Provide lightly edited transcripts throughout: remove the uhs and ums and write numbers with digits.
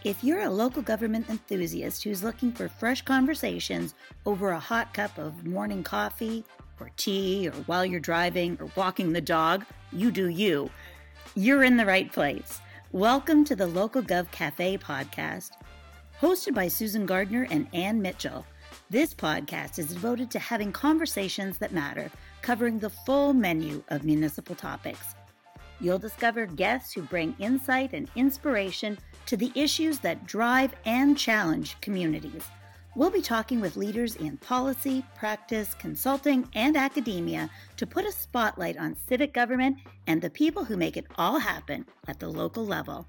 If you're a local government enthusiast who's looking for fresh conversations over a hot cup of morning coffee or tea or while you're driving or walking the dog, you do you. You're in the right place. Welcome to the Local Gov Cafe podcast. Hosted by Susan Gardner and Ann Mitchell, this podcast is devoted to having conversations that matter, covering the full menu of municipal topics. You'll discover guests who bring insight and inspiration to the issues that drive and challenge communities. We'll be talking with leaders in policy, practice, consulting, and academia to put a spotlight on civic government and the people who make it all happen at the local level.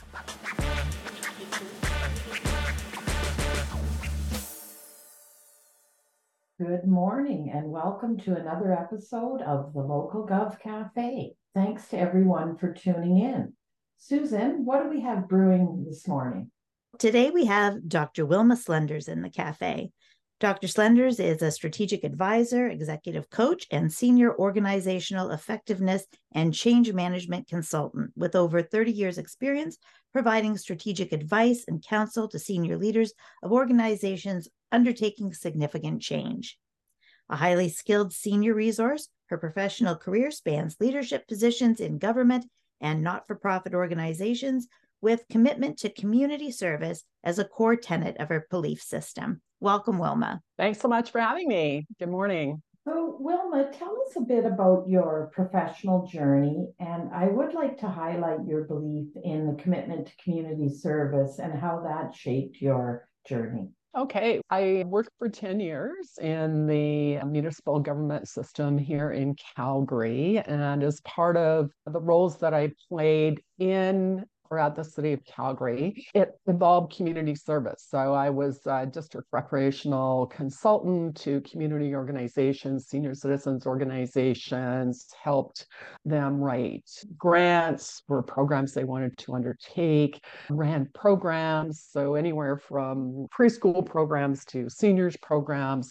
Good morning and welcome to another episode of the Local Gov Cafe. Thanks to everyone for tuning in. Susan, what do we have brewing this morning? Today we have Dr. Wilma Slenders in the cafe. Dr. Slenders is a strategic advisor, executive coach, and senior organizational effectiveness and change management consultant with over 30 years experience providing strategic advice and counsel to senior leaders of organizations undertaking significant change. A highly skilled senior resource, her professional career spans leadership positions in government and not-for-profit organizations with commitment to community service as a core tenet of her belief system. Welcome, Wilma. Thanks so much for having me. Good morning. So, Wilma, tell us a bit about your professional journey, and I would like to highlight your belief in the commitment to community service and how that shaped your journey. Okay, I worked for 10 years in the municipal government system here in Calgary. And as part of the roles that I played in or at the city of Calgary, it involved community service. So I was a district recreational consultant to community organizations, senior citizens organizations, helped them write grants for programs they wanted to undertake, ran programs, so anywhere from preschool programs to seniors programs.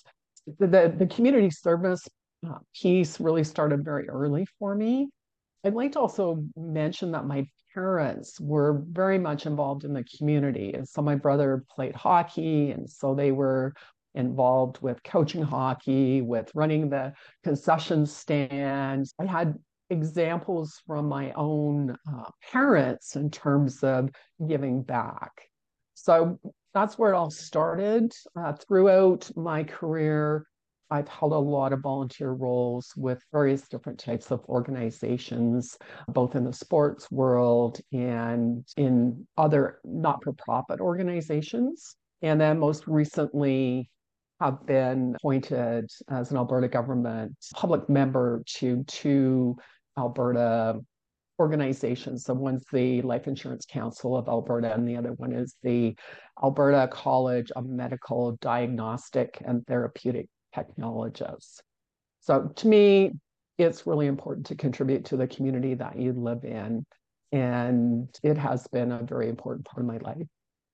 The community service piece really started very early for me. I'd like to also mention that my parents were very much involved in the community. And so my brother played hockey, and so they were involved with coaching hockey, with running the concession stands. I had examples from my own parents in terms of giving back. So that's where it all started. Throughout my career, I've held a lot of volunteer roles with various different types of organizations, both in the sports world and in other not-for-profit organizations. And then most recently, have been appointed as an Alberta government public member to two Alberta organizations. So one's the Life Insurance Council of Alberta, and the other one is the Alberta College of Medical Diagnostic and Therapeutic Technologists. So to me, it's really important to contribute to the community that you live in. And it has been a very important part of my life.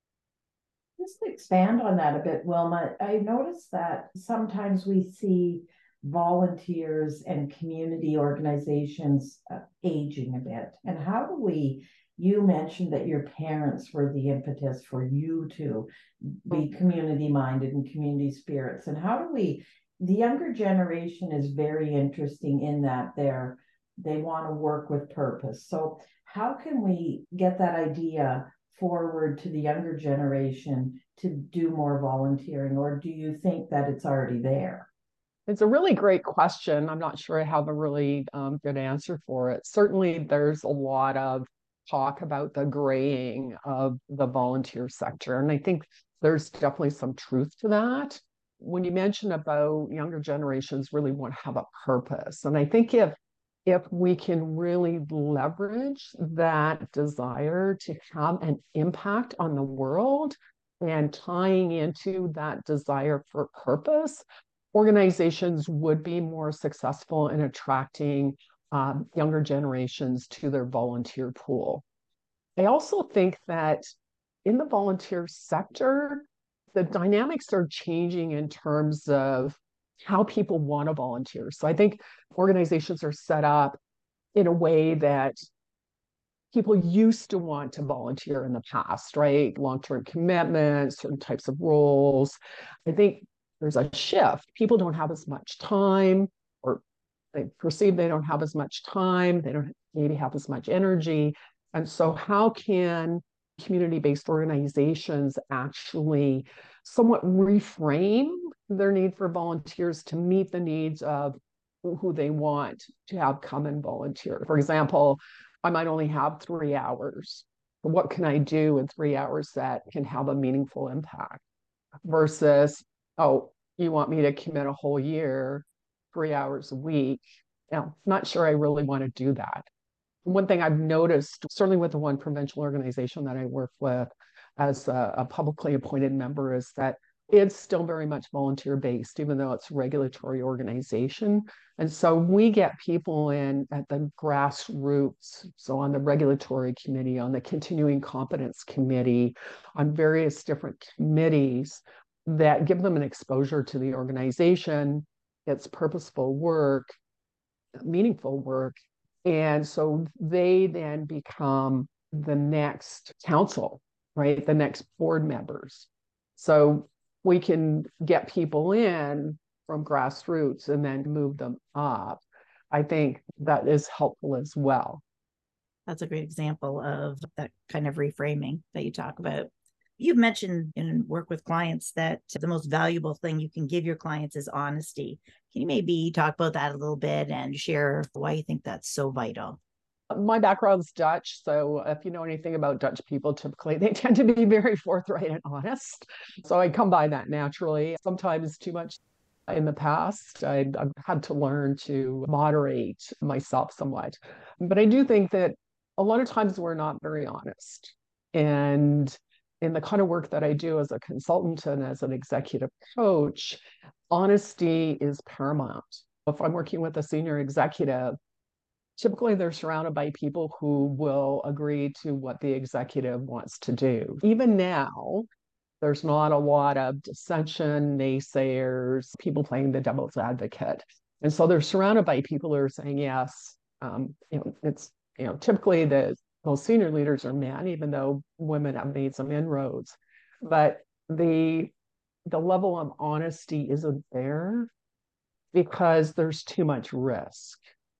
Just to expand on that a bit, Wilma, I noticed that sometimes we see volunteers and community organizations aging a bit. And how do we, you mentioned that your parents were the impetus for you to be community minded and community spirits. And how do we, the younger generation is very interesting in that they want to work with purpose. So how can we get that idea forward to the younger generation to do more volunteering, or do you think that it's already there? It's a really great question. I'm not sure I have a really good answer for it. Certainly, there's a lot of talk about the graying of the volunteer sector, and I think there's definitely some truth to that. When you mention about younger generations really want to have a purpose, and I think if we can really leverage that desire to have an impact on the world and tying into that desire for purpose, organizations would be more successful in attracting younger generations to their volunteer pool. I also think that in the volunteer sector, the dynamics are changing in terms of how people want to volunteer. So I think organizations are set up in a way that people used to want to volunteer in the past, right? Long-term commitments, certain types of roles. I think there's a shift. People don't have as much time, or they perceive they don't have as much time. They don't maybe have as much energy. And so how can community-based organizations actually somewhat reframe their need for volunteers to meet the needs of who they want to have come and volunteer? For example, I might only have 3 hours. What can I do in 3 hours that can have a meaningful impact? Versus, oh, you want me to commit a whole year, 3 hours a week? Now, not sure I really want to do that. One thing I've noticed, certainly with the one provincial organization that I work with as a publicly appointed member, is that it's still very much volunteer based, even though it's a regulatory organization. And so we get people in at the grassroots, so on the regulatory committee, on the continuing competence committee, on various different committees that give them an exposure to the organization, its purposeful work, meaningful work. And so they then become the next council, right? The next board members. So we can get people in from grassroots and then move them up. I think that is helpful as well. That's a great example of that kind of reframing that you talk about. You've mentioned in work with clients that the most valuable thing you can give your clients is honesty. Can you maybe talk about that a little bit and share why you think that's so vital? My background's Dutch, so if you know anything about Dutch people, typically they tend to be very forthright and honest. So I come by that naturally, sometimes too much. In the past, I've had to learn to moderate myself somewhat. But I do think that a lot of times we're not very honest. And in the kind of work that I do as a consultant and as an executive coach, honesty is paramount. If I'm working with a senior executive, typically they're surrounded by people who will agree to what the executive wants to do. Even now, there's not a lot of dissension, naysayers, people playing the devil's advocate. And so they're surrounded by people who are saying, yes, it's, typically the most senior leaders are men, even though women have made some inroads. But the level of honesty isn't there because there's too much risk.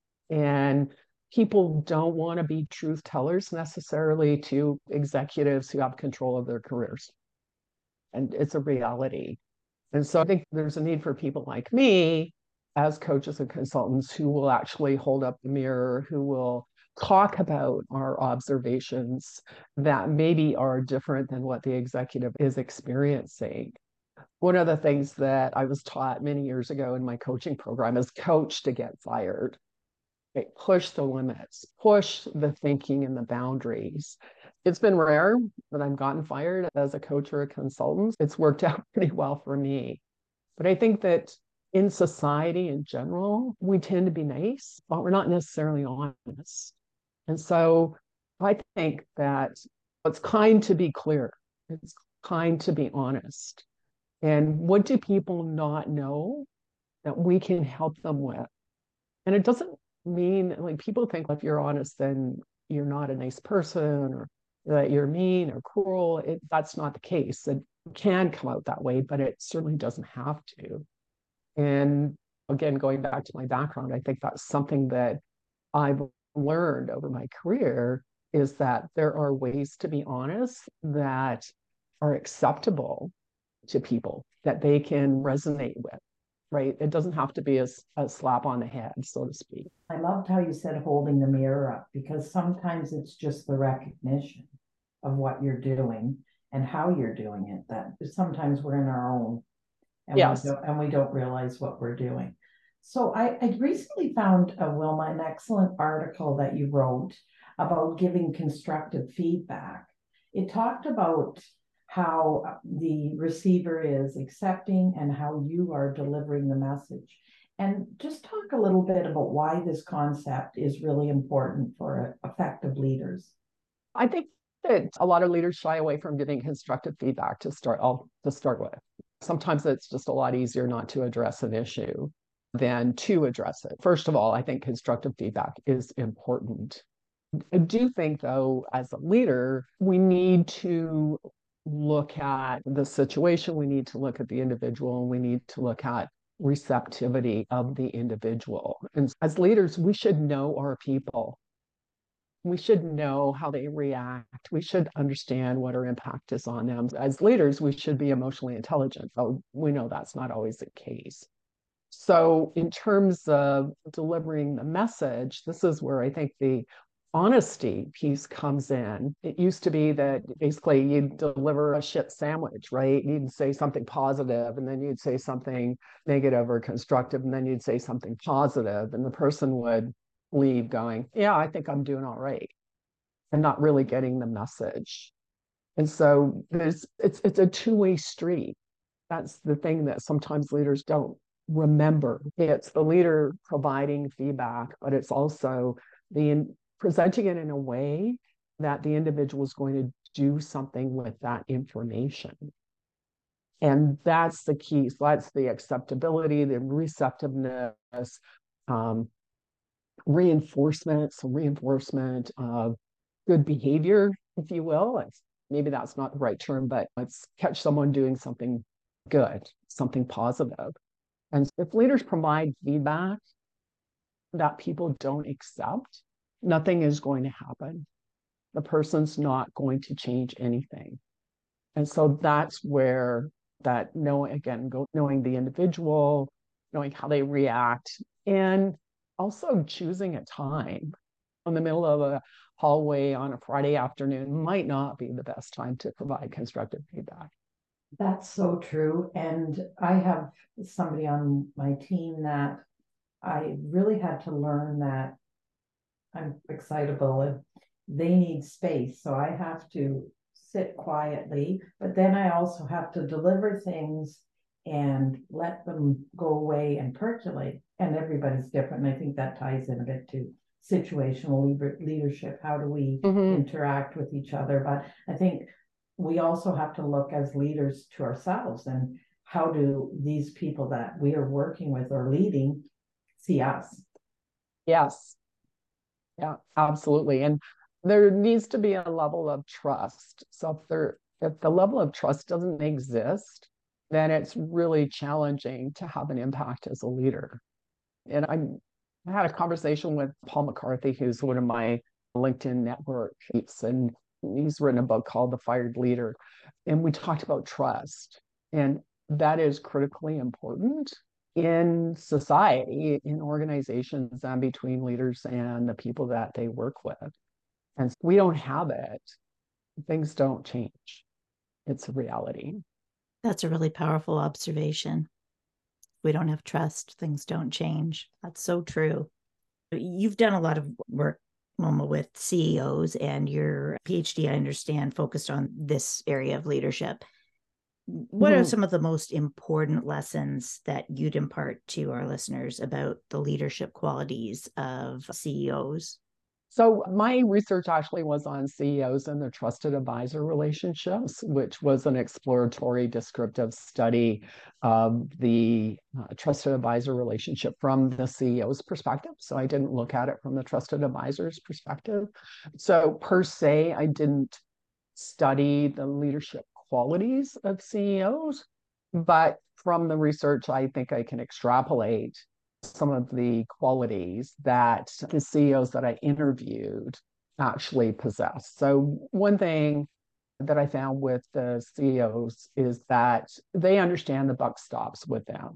And people don't want to be truth tellers necessarily to executives who have control of their careers. And it's a reality. And so I think there's a need for people like me as coaches and consultants who will actually hold up the mirror, who will talk about our observations that maybe are different than what the executive is experiencing. One of the things that I was taught many years ago in my coaching program is coach to get fired. Okay, push the limits, push the thinking and the boundaries. It's been rare that I've gotten fired as a coach or a consultant. It's worked out pretty well for me. But I think that in society in general, we tend to be nice, but we're not necessarily honest. And so I think that it's kind to be clear. It's kind to be honest. And what do people not know that we can help them with? And it doesn't mean, like, people think if you're honest, then you're not a nice person or that you're mean or cruel. That's not the case. It can come out that way, but it certainly doesn't have to. And again, going back to my background, I think that's something that I've learned over my career, is that there are ways to be honest that are acceptable to people, that they can resonate with, right? It doesn't have to be a slap on the head, so to speak. I loved how you said holding the mirror up, because sometimes it's just the recognition of what you're doing and how you're doing it, that sometimes we're in our own and, yes, we don't realize what we're doing. So I recently found, Wilma, an excellent article that you wrote about giving constructive feedback. It talked about how the receiver is accepting and how you are delivering the message. And just talk a little bit about why this concept is really important for effective leaders. I think that a lot of leaders shy away from giving constructive feedback to start with. Sometimes it's just a lot easier not to address an issue than to address it. First of all, I think constructive feedback is important. I do think, though, as a leader, we need to look at the situation, we need to look at the individual, and we need to look at receptivity of the individual. And as leaders, we should know our people. We should know how they react. We should understand what our impact is on them. As leaders, we should be emotionally intelligent, but we know that's not always the case. So, in terms of delivering the message, this is where I think the honesty piece comes in. It used to be that basically you'd deliver a shit sandwich, right? You'd say something positive, and then you'd say something negative or constructive, and then you'd say something positive, and the person would leave going, yeah, I think I'm doing all right, and not really getting the message. And so it's a two-way street. That's the thing that sometimes leaders don't remember. It's the leader providing feedback, but it's also the presenting it in a way that the individual is going to do something with that information. And that's the key. So that's the acceptability, the receptiveness, reinforcement of good behavior, if you will. Maybe that's not the right term, but let's catch someone doing something good, something positive. And if leaders provide feedback that people don't accept, nothing is going to happen. The person's not going to change anything. And so that's where that knowing the individual, knowing how they react, and also choosing a time. In the middle of a hallway on a Friday afternoon might not be the best time to provide constructive feedback. That's so true. And I have somebody on my team that I really had to learn that I'm excitable and they need space. So I have to sit quietly, but then I also have to deliver things and let them go away and percolate. And everybody's different. And I think that ties in a bit to situational leadership. How do we interact with each other? But I think we also have to look as leaders to ourselves, and how do these people that we are working with or leading see us? Yes. Yeah, absolutely. And there needs to be a level of trust. So if the level of trust doesn't exist, then it's really challenging to have an impact as a leader. And I had a conversation with Paul McCarthy, who's one of my LinkedIn network peeps, and he's written a book called The Fired Leader. And we talked about trust. And that is critically important in society, in organizations, and between leaders and the people that they work with. And we don't have it, things don't change. It's a reality. That's a really powerful observation. We don't have trust, things don't change. That's so true. You've done a lot of work, Wilma, with CEOs, and your PhD, I understand, focused on this area of leadership. What are some of the most important lessons that you'd impart to our listeners about the leadership qualities of CEOs? So my research actually was on CEOs and their trusted advisor relationships, which was an exploratory descriptive study of the trusted advisor relationship from the CEO's perspective. So I didn't look at it from the trusted advisor's perspective. So per se, I didn't study the leadership qualities of CEOs, but from the research, I think I can extrapolate some of the qualities that the CEOs that I interviewed actually possess. So one thing that I found with the CEOs is that they understand the buck stops with them.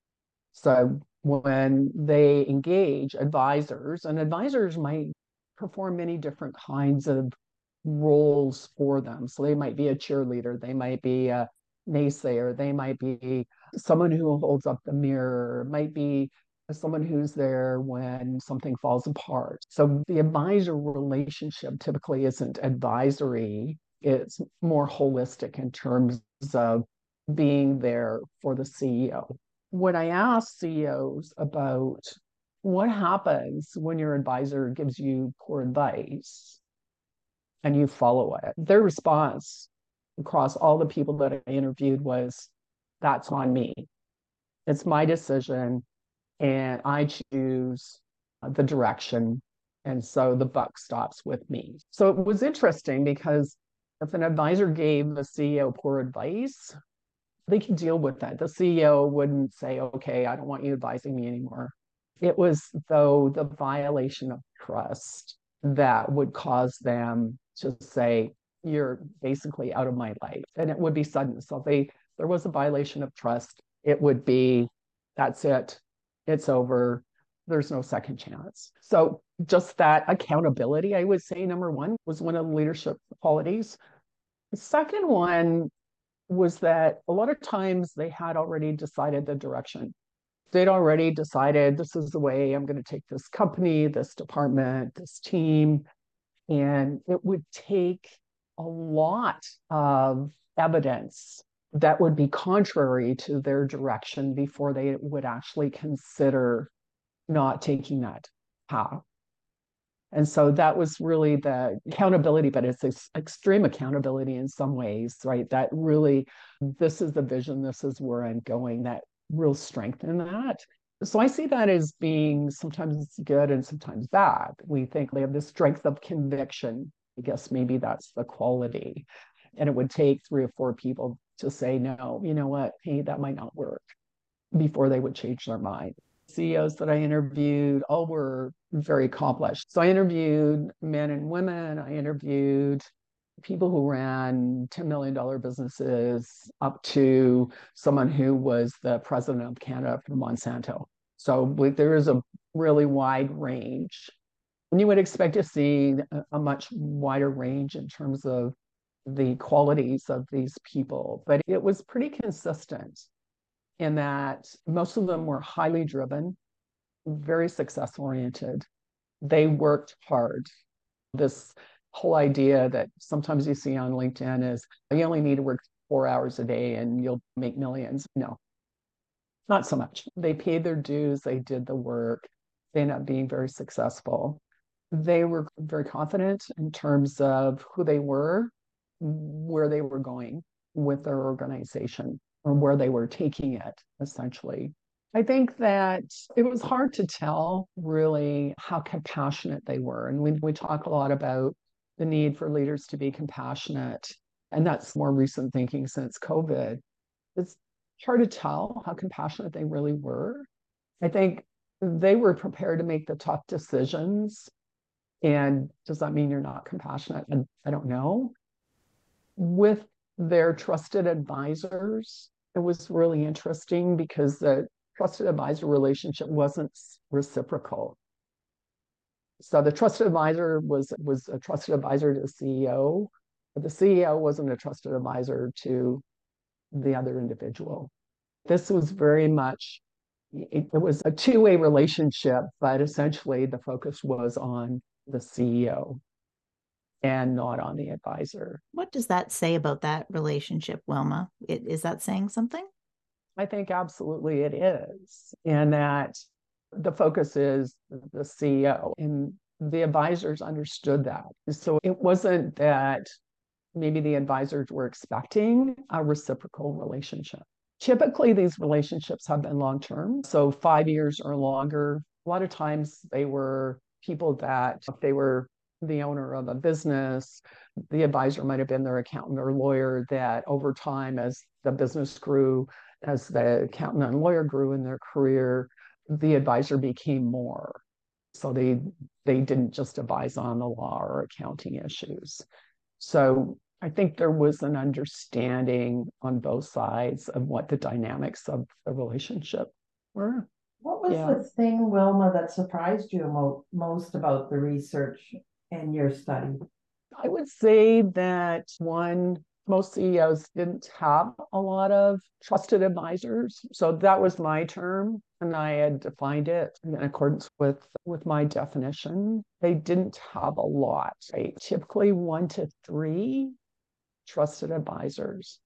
So when they engage advisors, and advisors might perform many different kinds of roles for them. So they might be a cheerleader, they might be a naysayer, they might be someone who holds up the mirror, might be someone who's there when something falls apart. So the advisor relationship typically isn't advisory, it's more holistic in terms of being there for the CEO. When I ask CEOs about what happens when your advisor gives you poor advice and you follow it, their response across all the people that I interviewed was, that's on me. It's my decision, and I choose the direction And so the buck stops with me. So it was interesting because if an advisor gave the CEO poor advice, they could deal with that. The CEO wouldn't say, okay, I don't want you advising me anymore. It was, though, the violation of trust that would cause them to say, you're basically out of my life. And it would be sudden. So if there was a violation of trust, it would be, that's it, it's over, there's no second chance. So just that accountability, I would say, number one, was one of the leadership qualities. The second one was that a lot of times they had already decided the direction. They'd already decided, this is the way I'm going to take this company, this department, this team. And it would take a lot of evidence that would be contrary to their direction before they would actually consider not taking that path. And so that was really the accountability, but it's extreme accountability in some ways, right? That really, this is the vision, this is where I'm going, that real strength in that. So I see that as being sometimes good and sometimes bad. We think they have this strength of conviction. I guess maybe that's the quality. And it would take 3 or 4 people to say, no, you know what, hey, that might not work, before they would change their mind. CEOs that I interviewed all were very accomplished. So I interviewed men and women. I interviewed people who ran $10 million businesses up to someone who was the president of Canada for Monsanto. So there is a really wide range. And you would expect to see a much wider range in terms of the qualities of these people, but it was pretty consistent in that most of them were highly driven, very success oriented. They worked hard. This whole idea that sometimes you see on LinkedIn is you only need to work 4 hours a day and you'll make millions. No, not so much. They paid their dues, they did the work, they ended up being very successful. They were very confident in terms of who they were, where they were going with their organization, or where they were taking it, essentially. I think that it was hard to tell really how compassionate they were. And we talk a lot about the need for leaders to be compassionate. And that's more recent thinking since COVID. It's hard to tell how compassionate they really were. I think they were prepared to make the tough decisions. And does that mean you're not compassionate? And I don't know. With their trusted advisors, it was really interesting because the trusted advisor relationship wasn't reciprocal. So the trusted advisor was a trusted advisor to the CEO, but the CEO wasn't a trusted advisor to the other individual. This was very much, it was a two-way relationship, but essentially the focus was on the CEO and not on the advisor. What does that say about that relationship, Wilma? Is that saying something? I think absolutely it is. And that the focus is the CEO, and the advisors understood that. So it wasn't that maybe the advisors were expecting a reciprocal relationship. Typically, these relationships have been long-term, so 5 years or longer. A lot of times they were people that, if they were the owner of a business, the advisor might have been their accountant or lawyer, that over time, as the business grew, as the accountant and lawyer grew in their career, the advisor became more. So they didn't just advise on the law or accounting issues. So I think there was an understanding on both sides of what the dynamics of the relationship were. What was the thing, Wilma, that surprised you most about the research in your study? I would say that one, most CEOs didn't have a lot of trusted advisors. So that was my term, and I had defined it in accordance with my definition. They didn't have a lot, right? Typically 1 to 3 trusted advisors.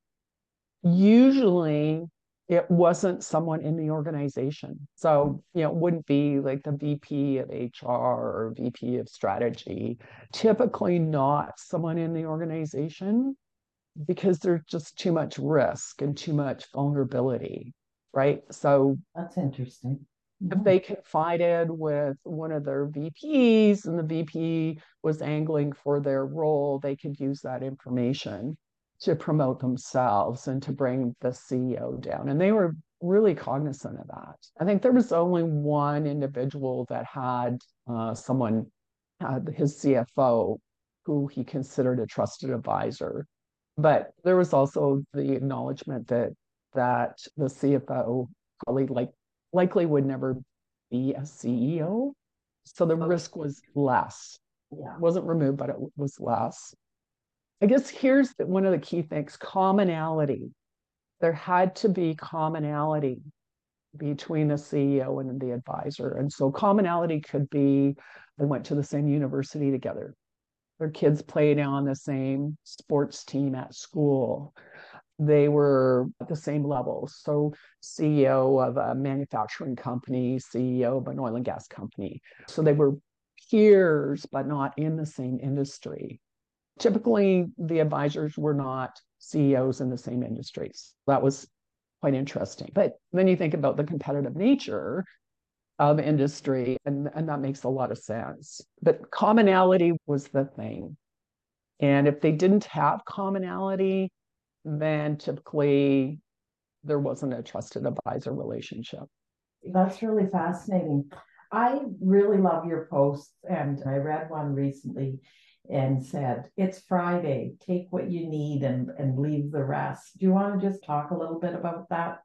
Usually it wasn't someone in the organization. So, it wouldn't be like the VP of HR or VP of strategy. Typically not someone in the organization, because there's just too much risk and too much vulnerability, right? So that's interesting. If they confided with one of their VPs and the VP was angling for their role, they could use that information to promote themselves and to bring the CEO down. And they were really cognizant of that. I think there was only one individual that had his CFO, who he considered a trusted advisor. But there was also the acknowledgement that the CFO probably likely would never be a CEO. So the risk was less. Yeah. It wasn't removed, but it was less. I guess here's one of the key things: commonality. There had to be commonality between the CEO and the advisor. And so commonality could be they went to the same university together. Their kids played on the same sports team at school. They were at the same level. So CEO of a manufacturing company, CEO of an oil and gas company. So they were peers, but not in the same industry. Typically, the advisors were not CEOs in the same industries. That was quite interesting. But then you think about the competitive nature of industry, and that makes a lot of sense. But commonality was the thing. And if they didn't have commonality, then typically there wasn't a trusted advisor relationship. That's really fascinating. I really love your posts, and I read one recently and said, it's Friday, take what you need and leave the rest. Do you want to just talk a little bit about that?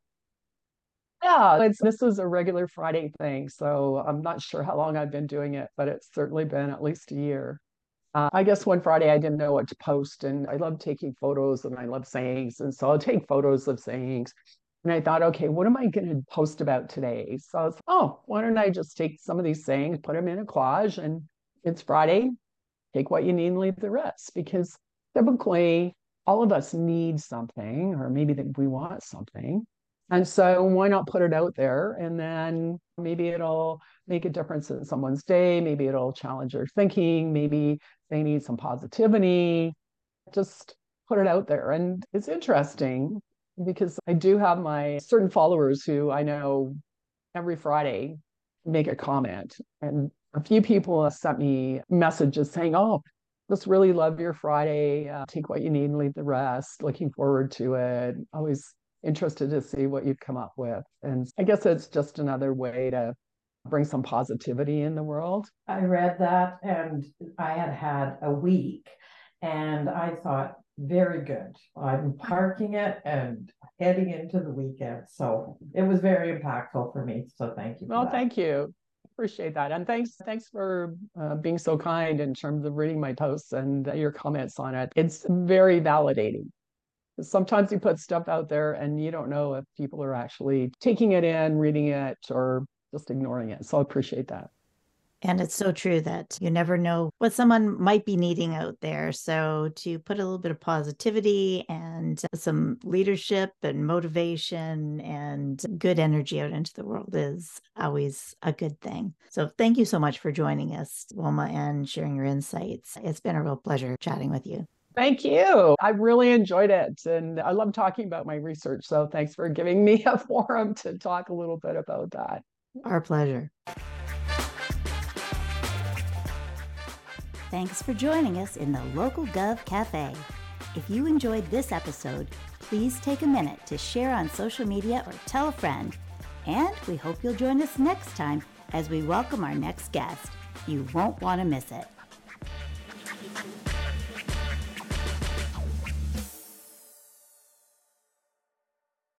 Yeah, this is a regular Friday thing. So I'm not sure how long I've been doing it, but it's certainly been at least a year. I guess one Friday I didn't know what to post, and I love taking photos and I love sayings. And so I'll take photos of sayings. And I thought, okay, what am I going to post about today? So I was, why don't I just take some of these sayings, put them in a collage, and it's Friday, take what you need and leave the rest. Because typically all of us need something, or maybe that we want something. And so why not put it out there, and then maybe it'll make a difference in someone's day. Maybe it'll challenge their thinking. Maybe they need some positivity. Just put it out there. And it's interesting because I do have my certain followers who I know every Friday make a comment. And a few people have sent me messages saying, just really love your Friday. Take what you need and leave the rest. Looking forward to it. Always interested to see what you've come up with. And I guess it's just another way to bring some positivity in the world. I read that, and I had a week, and I thought, very good. I'm parking it and heading into the weekend. So it was very impactful for me. So thank you. Well, thank you. Appreciate that. And thanks for being so kind in terms of reading my posts and your comments on it. It's very validating. Sometimes you put stuff out there and you don't know if people are actually taking it in, reading it, or just ignoring it. So I appreciate that. And it's so true that you never know what someone might be needing out there. So to put a little bit of positivity and some leadership and motivation and good energy out into the world is always a good thing. So thank you so much for joining us, Wilma, and sharing your insights. It's been a real pleasure chatting with you. Thank you. I really enjoyed it. And I love talking about my research. So thanks for giving me a forum to talk a little bit about that. Our pleasure. Thanks for joining us in the Local Gov Cafe. If you enjoyed this episode, please take a minute to share on social media or tell a friend. And we hope you'll join us next time as we welcome our next guest. You won't want to miss it.